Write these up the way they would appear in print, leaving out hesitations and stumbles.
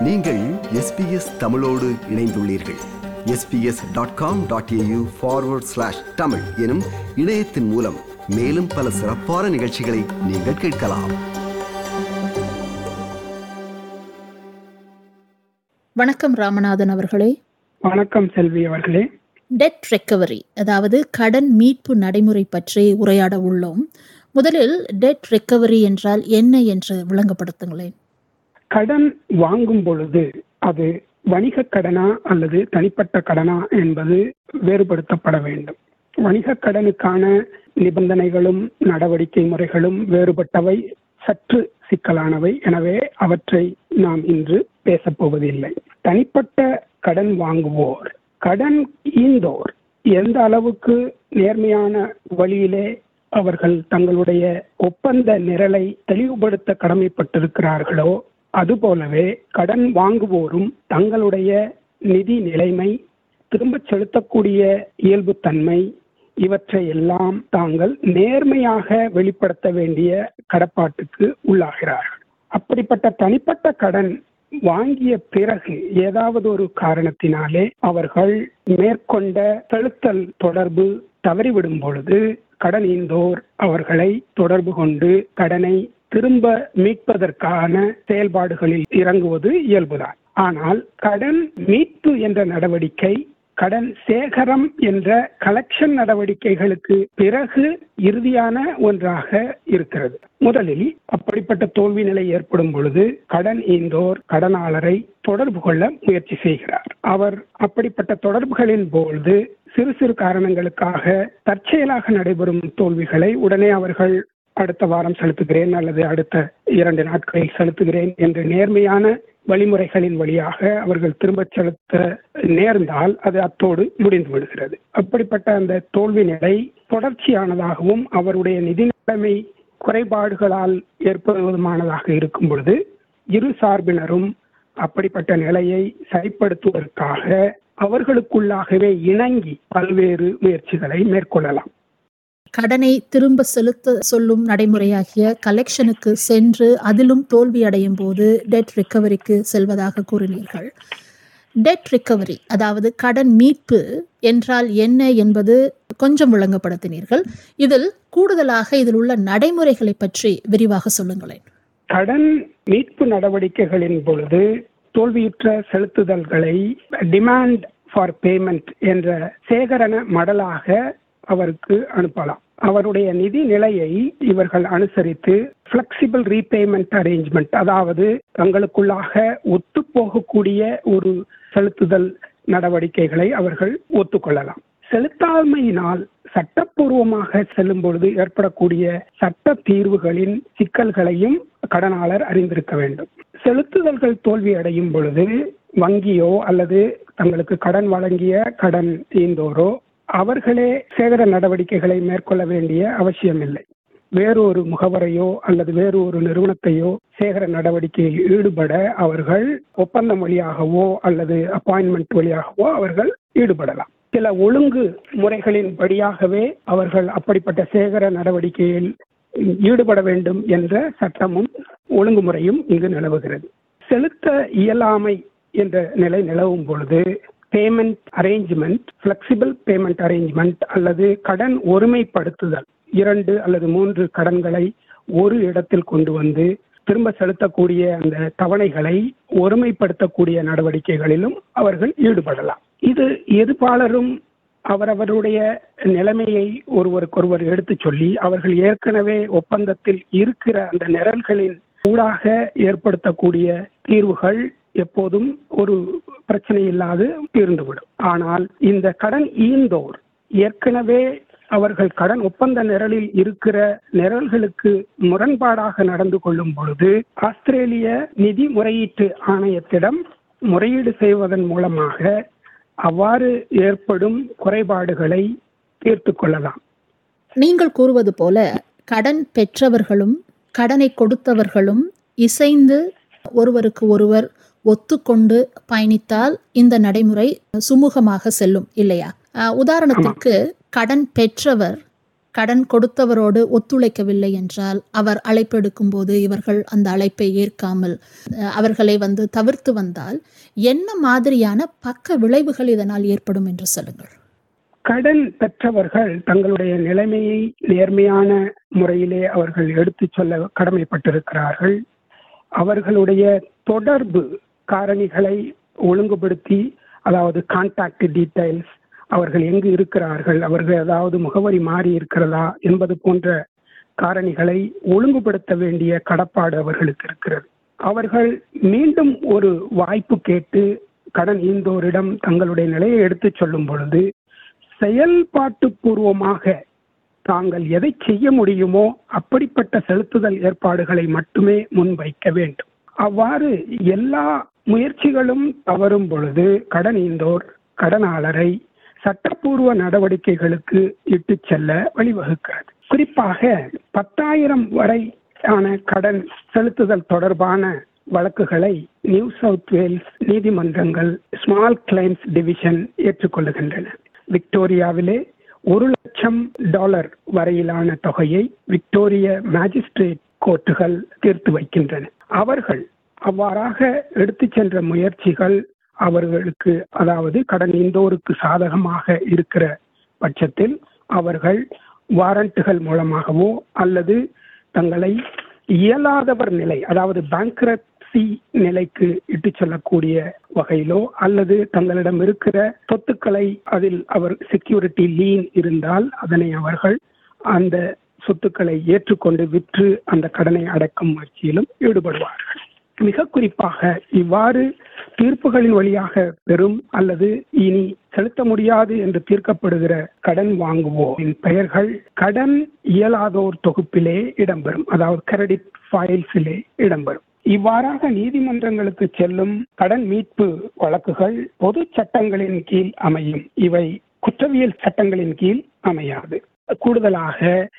நீங்கள் SBS தமிழோடு இணைந்துள்ளீர்கள். sbs.com.au/tamil எனும் இணையத்தின் மூலம் மேலும் பல சிறப்பான நிகழ்ச்சிகளை நீங்கள் கேட்கலாம். வணக்கம் ராமநாதன் அவர்களே. வணக்கம் செல்வி அவர்களே. டெட் ரெக்கவரி, அதாவது கடன் மீட்பு நடைமுறை பற்றி உரையாட உள்ளோம். முதலில் டெட் ரெக்கவரி என்றால் என்ன என்று விளங்கப்படுத்துங்களேன். கடன் வாங்கும் பொழுது அது வணிக கடனா அல்லது தனிப்பட்ட கடனா என்பது வேறுபடுத்தப்பட வேண்டும். வணிக கடனுக்கான நிபந்தனைகளும் நடவடிக்கை முறைகளும் வேறுபட்டவை, சற்று சிக்கலானவை. எனவே அவற்றை நாம் இன்று பேசப்போவதில்லை. தனிப்பட்ட கடன் வாங்குவோர், கடன் ஈந்தோர் எந்த அளவுக்கு நேர்மையான வழியிலே அவர்கள் தங்களுடைய ஒப்பந்த நிரலை தெளிவுபடுத்த கடமைப்பட்டிருக்கிறார்களோ அதுபோலவே கடன் வாங்குவோரும் தங்களுடைய நிதி நிலைமை, திரும்பச் செலுத்தக்கூடிய இயல்புத்தன்மை இவற்றை எல்லாம் தாங்கள் நேர்மையாக வெளிப்படுத்த வேண்டிய கடப்பாட்டுக்கு உள்ளாகிறார்கள். அப்படிப்பட்ட தனிப்பட்ட கடன் வாங்கிய பிறகு ஏதாவது ஒரு காரணத்தினாலே அவர்கள் மேற்கொண்ட செலுத்தல் தொடர்பு தவறிவிடும் பொழுது கடன் ஈந்தோர் அவர்களை தொடர்பு கொண்டு கடனை திரும்ப மீட்பதற்கான செயல்பாடுகளில் இறங்குவது இயல்புதான். ஆனால் கடன் மீட்பு என்ற நடவடிக்கை கடன் சேகரம் என்ற கலெக்ஷன் நடவடிக்கைகளுக்கு பிறகு இறுதியான ஒன்றாக இருக்கிறது. முதலில் அப்படிப்பட்ட தோல்வி நிலை ஏற்படும் பொழுது கடன் ஈந்தோர் கடனாளரை தொடர்பு கொள்ள முயற்சி செய்கிறார். அவர் அப்படிப்பட்ட தொடர்புகளின் பொழுது சிறு சிறு காரணங்களுக்காக தற்செயலாக நடைபெறும் தோல்விகளை உடனே அவர்கள் அடுத்த வாரம் செலுத்துகிறேன் அல்லது அடுத்த 2 நாட்களில் செலுத்துகிறேன் என்று நேர்மையான வழிமுறைகளின் வழியாக அவர்கள் திரும்ப செலுத்த நேர்ந்தால் அது அத்தோடு முடிந்து விடுகிறது. அப்படிப்பட்ட அந்த தோல்வி நிலை தொடர்ச்சியானதாகவும் அவருடைய நிதி நிலைமை குறைபாடுகளால் ஏற்படுவதுமானதாக இருக்கும் பொழுது இரு சார்பினரும் அப்படிப்பட்ட நிலையை சரிப்படுத்துவதற்காக அவர்களுக்குள்ளாகவே இணங்கி பல்வேறு முயற்சிகளை மேற்கொள்ளலாம். கடனை திரும்ப செலுத்த சொல்லும் நடைமுறையாகிய கலெக்ஷனுக்கு சென்று அதிலும் தோல்வி அடையும் போது டெட் ரெக்கவரிக்கு செல்வதாக கூறினீர்கள். டெட் ரெக்கவரி, அதாவது கடன் மீட்பு என்றால் என்ன என்பது கொஞ்சம் விளங்கப்படுத்தினீர்கள். இதில் கூடுதலாக இதில் உள்ள நடைமுறைகளை பற்றி விரிவாக சொல்லுங்களேன். கடன் மீட்பு நடவடிக்கைகளின் பொழுது தோல்வியுற்ற செலுத்துதல்களை டிமாண்ட் ஃபார் பேமெண்ட் என்ற சேகரண மடலாக அவருக்கு அனுப்பலாம். அவருடைய நிதி நிலையை இவர்கள் அனுசரித்து பிளெக்சிபிள் ரீபேமெண்ட் அரேஞ்ச்மெண்ட், அதாவது தங்களுக்குள்ளாக ஒத்துப்போகக்கூடிய ஒரு செலுத்துதல் நடவடிக்கைகளை அவர்கள் ஒத்துக்கொள்ளலாம். செலுத்தாமையினால் சட்டப்பூர்வமாக செல்லும் பொழுது ஏற்படக்கூடிய சட்ட தீர்வுகளின் சிக்கல்களையும் கடனாளர் அறிந்திருக்க வேண்டும். செலுத்துதல்கள் தோல்வி அடையும் பொழுது வங்கியோ அல்லது தங்களுக்கு கடன் வழங்கிய கடன் ஈந்தோரோ அவர்களே சேகர நடவடிக்கைகளை மேற்கொள்ள வேண்டிய அவசியமில்லை. வேறொரு முகவரையோ அல்லது வேறு ஒரு நிறுவனத்தையோ சேகர நடவடிக்கையில் ஈடுபட அவர்கள் ஒப்பந்தம் வழியாகவோ அல்லது அப்பாயின்மெண்ட் வழியாகவோ அவர்கள் ஈடுபடலாம். சில ஒழுங்கு முறைகளின் படியாகவே அவர்கள் அப்படிப்பட்ட சேகர நடவடிக்கையில் ஈடுபட வேண்டும் என்ற சட்டமும் ஒழுங்குமுறையும் இங்கு நிலவுகிறது. செலுத்த இயலாமை என்ற நிலை நிலவும் பொழுது payment arrangement, flexible payment arrangement அல்லது கடன் ஒருமைப்படுத்துதல், 2 அல்லது 3 கடன்களை ஒரு இடத்தில் கொண்டு வந்து திரும்ப செலுத்தக்கூடிய அந்த தவணைகளை ஒருமைப்படுத்தக்கூடிய நடவடிக்கைகளிலும் அவர்கள் ஈடுபடலாம். இது எதிர்ப்பாளரும் அவரவருடைய நிலைமையை ஒருவருக்கொருவர் எடுத்து சொல்லி அவர்கள் ஏற்கனவே ஒப்பந்தத்தில் இருக்கிற அந்த நிரல்களின் ஊடாக ஏற்படுத்தக்கூடிய தீர்வுகள் எப்போதும் ஒரு பிரச்சனை இல்லாது தீர்ந்துவிடும். ஆனால் இந்த கடன் ஈந்தோர் ஏற்கனவே அவர்கள் கடன் ஒப்பந்த நிரலில் இருக்கிற நிரல்களுக்கு முரண்பாடாக நடந்து கொள்ளும் பொழுது ஆஸ்திரேலிய நிதி முறையீட்டு ஆணையத்திடம் முறையீடு செய்வதன் மூலமாக அவ்வாறு ஏற்படும் குறைபாடுகளை தீர்த்து கொள்ளலாம். நீங்கள் கூறுவது போல கடன் பெற்றவர்களும் கடனை கொடுத்தவர்களும் இசைந்து ஒருவருக்கு ஒருவர் ஒத்துக்கொண்டு பயணித்தால் இந்த நடைமுறை சுமூகமாக செல்லும், இல்லையா? உதாரணத்திற்கு கடன் பெற்றவர் கடன் கொடுத்தவரோடு ஒத்துழைக்கவில்லை என்றால் அவர் அழைப்பு எடுக்கும் போது இவர்கள் அந்த அழைப்பை ஏற்காமல் அவர்களை தவிர்த்து வந்தால் என்ன மாதிரியான பக்க விளைவுகள் இதனால் ஏற்படும் என்று சொல்லுங்கள். கடன் பெற்றவர்கள் தங்களுடைய நிலைமையை நேர்மையான முறையிலே அவர்கள் எடுத்துச் சொல்ல கடமைப்பட்டிருக்கிறார்கள். அவர்களுடைய தொடர்பு காரணிகளை ஒழுங்குபடுத்தி, அதாவது கான்டாக்ட் டீடைல்ஸ், அவர்கள் எங்கு இருக்கிறார்கள், அவர்கள் ஏதாவது முகவரி மாறி இருக்கிறதா என்பது போன்ற காரணிகளை ஒழுங்குபடுத்த வேண்டிய கடப்பாடு அவர்களுக்கு இருக்கிறது. அவர்கள் மீண்டும் ஒரு வாய்ப்பு கேட்டு கடன் ஈந்தோரிடம் தங்களுடைய நிலையை எடுத்துச் சொல்லும் பொழுது செயல்பாட்டு பூர்வமாக தாங்கள் எதை செய்ய முடியுமோ அப்படிப்பட்ட செலுத்துதல் ஏற்பாடுகளை மட்டுமே முன்வைக்க வேண்டும். அவ்வாறு எல்லா முயற்சிகளும் தவறும் பொழுது கடன் ஈந்தோர் கடனாளரை சட்டப்பூர்வ நடவடிக்கைகளுக்கு இட்டு செல்ல வழிவகுக்கிறது. குறிப்பாக 10,000 வரையான கடன் செலுத்துதல் தொடர்பான வழக்குகளை நியூ சவுத் வேல்ஸ் நீதிமன்றங்கள் ஸ்மால் கிளைம்ஸ் டிவிஷன் ஏற்றுக்கொள்ளுகின்றன. விக்டோரியாவிலே $1,00,000 வரையிலான தொகையை விக்டோரிய மேஜிஸ்ட்ரேட் கோர்ட்டுகள் தீர்த்து வைக்கின்றன. அவர்கள் அவ்வாறாக எடுத்து சென்ற முயற்சிகள் அவர்களுக்கு, அதாவது கடன் ஈந்தோருக்கு சாதகமாக இருக்கிற பட்சத்தில் அவர்கள் வாரண்ட்டுகள் மூலமாகவோ அல்லது தங்களை இயலாதவர் நிலை, அதாவது பேங்க்ரப்சி நிலைக்கு இட்டு செல்லக்கூடிய வகையிலோ அல்லது தங்களிடம் இருக்கிற சொத்துக்களை அதில் அவர் செக்யூரிட்டி லீன் இருந்தால் அதனை அவர்கள் அந்த சொத்துக்களை ஏற்றுக்கொண்டு விற்று அந்த கடனை அடைக்கும் முயற்சியிலும் ஈடுபடுவார்கள். மிக குறிப்பாக இவ்வாறு தீர்ப்புகளின் வழியாக பெறும் அல்லது இனி செலுத்த முடியாது என்று தீர்க்கப்படுகிற கடன் வாங்குவோரின் பெயர்கள் கடன் இயலாதோர் தொகுப்பிலே இடம்பெறும், அதாவது கிரெடிட் ஃபைல்ஸிலே இடம்பெறும். இவ்வாறாக நீதிமன்றங்களுக்கு செல்லும் கடன் மீட்பு வழக்குகள் பொது சட்டங்களின் கீழ் அமையும். இவை குற்றவியல் சட்டங்களின் கீழ் அமையாது. கூடுதலாக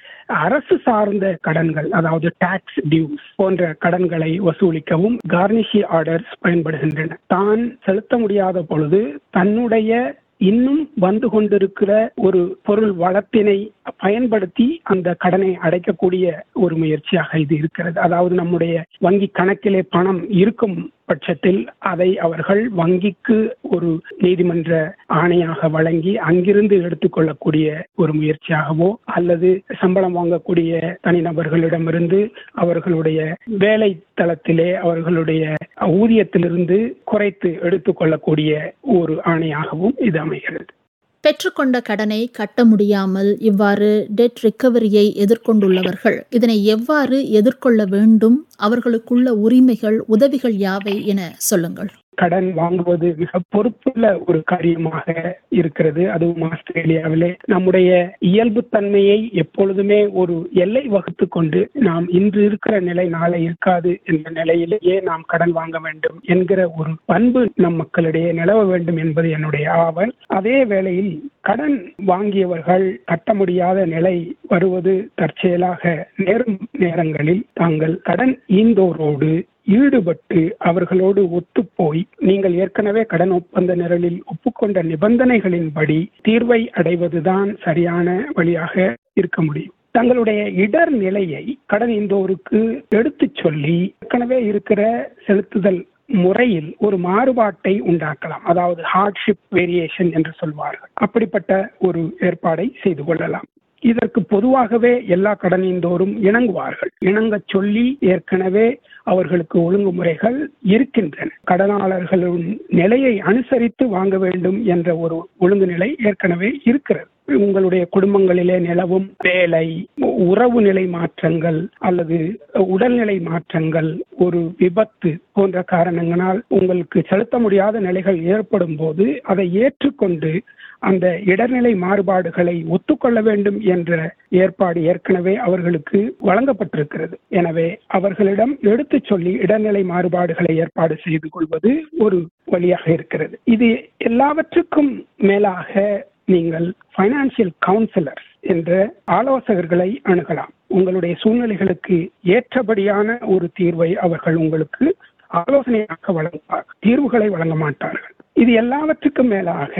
அரசு சார்ந்த கடன்கள், அதாவது டாக்ஸ் டியூஸ் போன்ற கடன்களை வசூலிக்கவும் கார்னிஷி ஆர்டர்ஸ் பயன்படுகின்றன. தான் செலுத்த முடியாத பொழுது தன்னுடைய இன்னும் வந்து கொண்டிருக்கிற ஒரு பொருள் வளத்தினை பயன்படுத்தி அந்த கடனை அடைக்கக்கூடிய ஒரு முயற்சியாக இது இருக்கிறது. அதாவது நம்முடைய வங்கி கணக்கிலே பணம் இருக்கும் பட்சத்தில் அதை அவர்கள் வங்கிக்கு ஒரு நீதிமன்ற ஆணையாக வழங்கி அங்கிருந்து எடுத்துக்கொள்ளக்கூடிய ஒரு முயற்சியாகவோ அல்லது சம்பளம் வாங்கக்கூடிய தனிநபர்களிடமிருந்து அவர்களுடைய வேலை தளத்திலே அவர்களுடைய ஊதியத்திலிருந்து குறைத்து எடுத்துக்கொள்ளக்கூடிய ஒரு ஆணையாகவும் இது அமைகிறது. பெற்றுக்கொண்ட கடனை கட்ட முடியாமல் இவ்வாறு டெட் ரிக்கவரியை எதிர்கொண்டுள்ளவர்கள் இதனை எவ்வாறு எதிர்கொள்ள வேண்டும், அவர்களுக்குள்ள உரிமைகள் உதவிகள் யாவை என சொல்லுங்கள். கடன் வாங்குவது மிக பொறுப்புள்ள ஒரு காரியமாக இருக்கிறது. அதுவும் ஆஸ்திரேலியாவிலே நம்முடைய இயல்பு தன்மையை எப்பொழுதுமே ஒரு எல்லை வகுத்து கொண்டு நாம் இன்று இருக்கிற நிலை நாளை இருக்காது என்ற நிலையிலேயே நாம் கடன் வாங்க வேண்டும் என்கிற ஒரு பண்பு நம் மக்களிடையே நிலவ வேண்டும் என்பது என்னுடைய ஆவல். அதே வேளையில் கடன் வாங்கியவர்கள் கட்ட முடியாத நிலை வருவது தற்செயலாக நேரும் நேரங்களில் தாங்கள் கடன் ஈந்தோரோடு ஈடுபட்டு அவர்களோடு ஒத்துப்போய் நீங்கள் ஏற்கனவே கடன் ஒப்பந்த நிரலில் ஒப்புக்கொண்ட நிபந்தனைகளின்படி தீர்வை அடைவதுதான் சரியான வழியாக இருக்க முடியும். தங்களுடைய இடர் நிலையை கடன் ஈந்தோருக்கு எடுத்து சொல்லி ஏற்கனவே இருக்கிற செலுத்துதல் முறையில் ஒரு மாறுபாட்டை உண்டாக்கலாம், அதாவது ஹார்ட்ஷிப் வேரியேஷன் என்று சொல்வார்கள். அப்படிப்பட்ட ஒரு ஏற்பாடை செய்து கொள்ளலாம். இதற்கு பொதுவாகவே எல்லா கடனீந்தோரும் இணங்குவார்கள். இணங்க சொல்லி ஏற்கனவே அவர்களுக்கு ஒழுங்குமுறைகள் இருக்கின்றன. கடனாளர்களின் நிலையை அனுசரித்து வாங்க வேண்டும் என்ற ஒரு ஒழுங்கு நிலை ஏற்கனவே இருக்கிறது. உங்களுடைய குடும்பங்களிலே நிலவும் வேலை, உறவு நிலை மாற்றங்கள் அல்லது உடல்நிலை மாற்றங்கள், ஒரு விபத்து போன்ற காரணங்களால் உங்களுக்கு செலுத்த முடியாத நிலைகள் ஏற்படும் போது அதை ஏற்றுக்கொண்டு அந்த இடர்நிலை மாறுபாடுகளை ஒத்துக்கொள்ள வேண்டும் என்ற ஏற்பாடு ஏற்கனவே அவர்களுக்கு வழங்கப்பட்டிருக்கிறது. எனவே அவர்களிடம் எடுத்து சொல்லி இடர்நிலை மாறுபாடுகளை ஏற்பாடு செய்து கொள்வது ஒரு வழியாக இருக்கிறது. இது எல்லாவற்றுக்கும் மேலாக நீங்கள் ஃபைனான்சியல் கவுன்சிலர்ஸ் என்ற ஆலோசகர்களை அணுகலாம். உங்களுடைய சூழ்நிலைகளுக்கு ஏற்றபடியான ஒரு தீர்வை அவர்கள் உங்களுக்கு ஆலோசனையாக வழங்குவார்கள், தீர்வுகளை வழங்க மாட்டார்கள். இது எல்லாவற்றுக்கும் மேலாக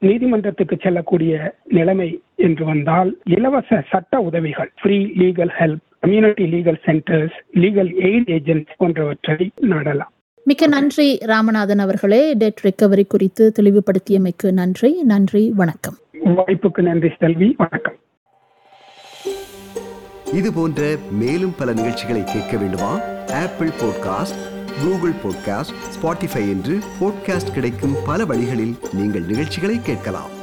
நீதிமன்றத்துக்கு செல்லக்கூடிய நிலைமை என்று வந்தால் இலவச சட்ட உதவிகள், free legal help, community legal centres, legal aid agents போன்றவற்றை நாடலாம். மிக்க நன்றி ராமநாதன் அவர்களே. டெட் ரிகவரி குறித்து தெளிவுபடுத்தியமைக்கு நன்றி. நன்றி, வணக்கம். வாய்ப்புக்கு நன்றி செல்வி, வணக்கம். இது போன்ற மேலும் பல நிகழ்ச்சிகளை கேட்க வேண்டுமா? Apple podcast, Google podcast, Spotify என்று பாட்காஸ்ட் கிடைக்கும் பல வழிகளில் நீங்கள் நிகழ்ச்சிகளை கேட்கலாம்.